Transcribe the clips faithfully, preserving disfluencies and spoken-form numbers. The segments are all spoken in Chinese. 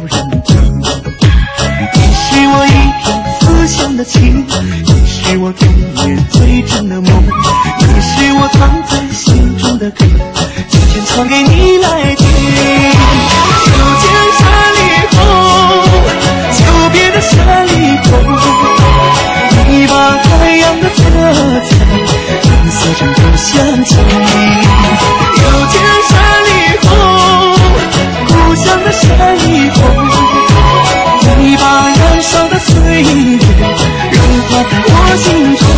人听。你是我一片思乡的情，你是我童年最真的梦，你是我藏在心中的歌，今天唱给你来听。秋天山里红，秋别的山里红，你把太阳的色彩颜色成不相同。秋天山里红，故乡的山里红，你把燃烧的岁月融化在我心中。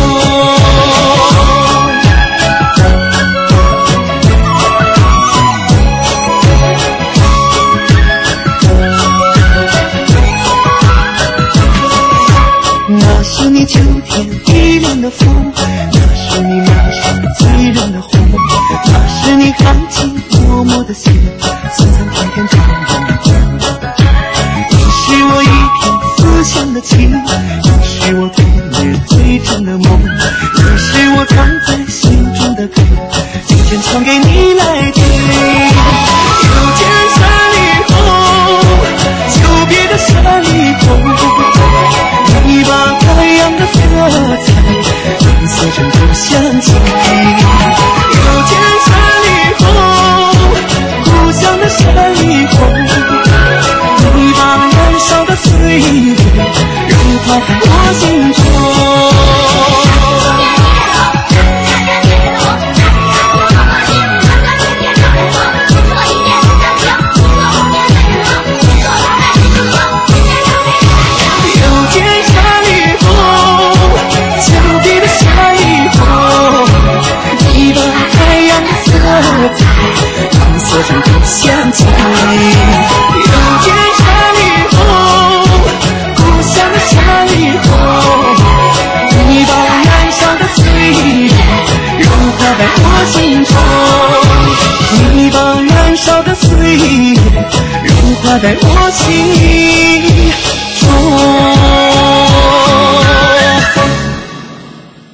那是你秋天一脸的风，那是你马上醉人的红，那是你含情脉脉的心，送上甜甜长长的。你是我一片思乡的情，你是我童年最真的梦，你是我藏在心中的歌，今天唱给你来听。秋天山里红，秋别的山里红，你把太阳的色彩颜色成不相同。秋天山里红，故乡的山里红，你把燃烧的岁月融化在我心中。颜色成不相同。秋天山里红，故乡的山里红，你把燃烧的岁月融化在我心中，你把燃烧的岁月融化在我心